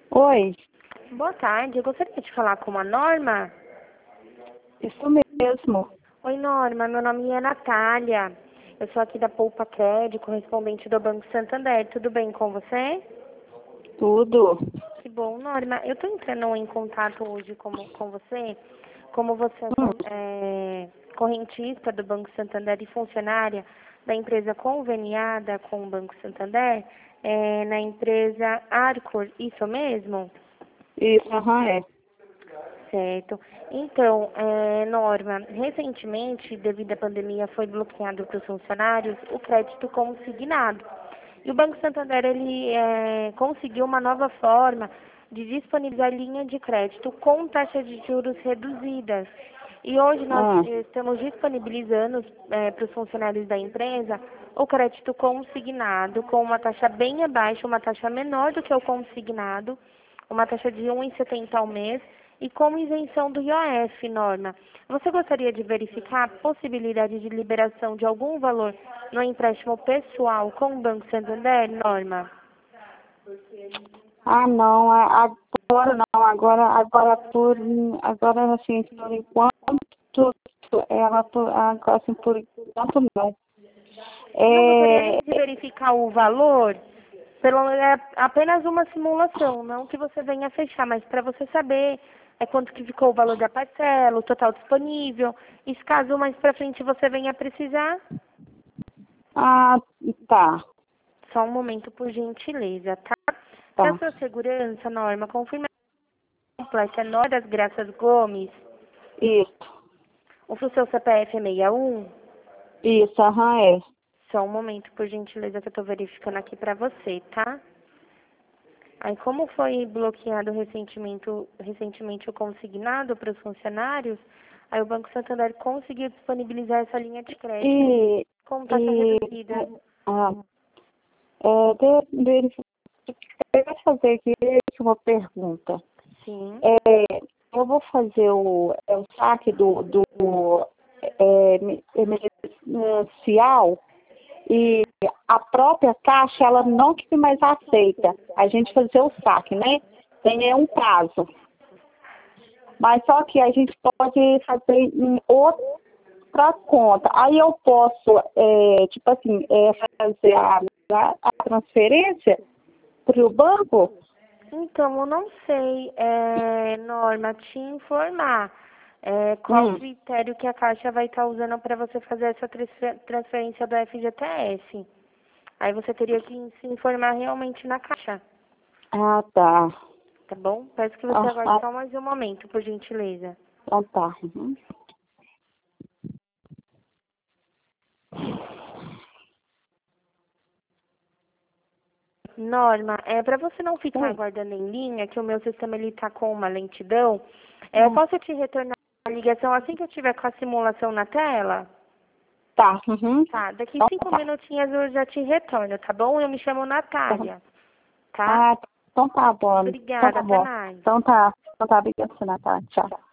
Oi, Boa tarde, eu gostaria de falar com a Norma. isso mesmo. Oi, Norma, meu nome é Natália. Eu sou aqui da Poupa Crédito, correspondente do Banco Santander. Tudo bem com você? Tudo. Que bom, Norma. Eu estou entrando em contato hoje com você, como você Hum, é correntista do Banco Santander e funcionária da empresa conveniada com o Banco Santander, na empresa Arcor, isso mesmo? isso, é. Certo. Então, Norma, recentemente, devido à pandemia, foi bloqueado para os funcionários o crédito consignado. E o Banco Santander, ele conseguiu uma nova forma de disponibilizar linha de crédito com taxa de juros reduzidas. E hoje nós Ah, estamos disponibilizando para os funcionários da empresa o crédito consignado com uma taxa bem abaixo, uma taxa menor do que o consignado, uma taxa de 1,70 ao mês e com isenção do IOF, Norma. Você gostaria de verificar a possibilidade de liberação de algum valor no empréstimo pessoal com o Banco Santander, Norma? não, agora não, agora assim, por enquanto, agora, assim, por enquanto não. Não gostaria nem É, de verificar o valor? É apenas uma simulação, não que você venha fechar, mas para você saber quanto que ficou o valor da parcela, o total disponível, e se caso mais para frente você venha precisar, ah, tá, só um momento por gentileza, tá? Para tá, sua segurança, Norma, confirme a completa Nora das Graças Gomes, isso, o seu CPF é 61? isso, é. Só um momento por gentileza que eu estou verificando aqui para você, tá? Aí, como foi bloqueado recentemente o consignado para os funcionários, aí o Banco Santander conseguiu disponibilizar essa linha de crédito E, com taxa e, reduzida. ah, eu vou fazer aqui uma pergunta. Sim. Eu vou fazer o saque do emergencial e a própria Caixa, ela não que mais aceita a gente fazer o saque, né? Tem um prazo. Mas só que a gente pode fazer em outra conta. Aí eu posso, tipo assim, fazer a transferência para o banco? Então, eu não sei, Norma, te informar qual Hum. critério que a Caixa vai estar usando para você fazer essa transferência do FGTS. Aí você teria que se informar realmente na Caixa, Ah, tá. tá bom? Peço que você Ah, aguarde ah, só mais um momento, por gentileza. então tá. Uhum. Norma, para você não ficar Oi. aguardando em linha, que o meu sistema ele tá com uma lentidão, Hum. posso te retornar a ligação assim que eu tiver com a simulação na tela? Tá. Uhum. Tá, daqui Então 5 minutinhos eu já te retorno, tá bom? Eu me chamo tá. Natália, tá? Ah, então tá bom. Então Obrigada, tá até bom. mais. Então tá. Então tá, obrigada, Natália. Tchau.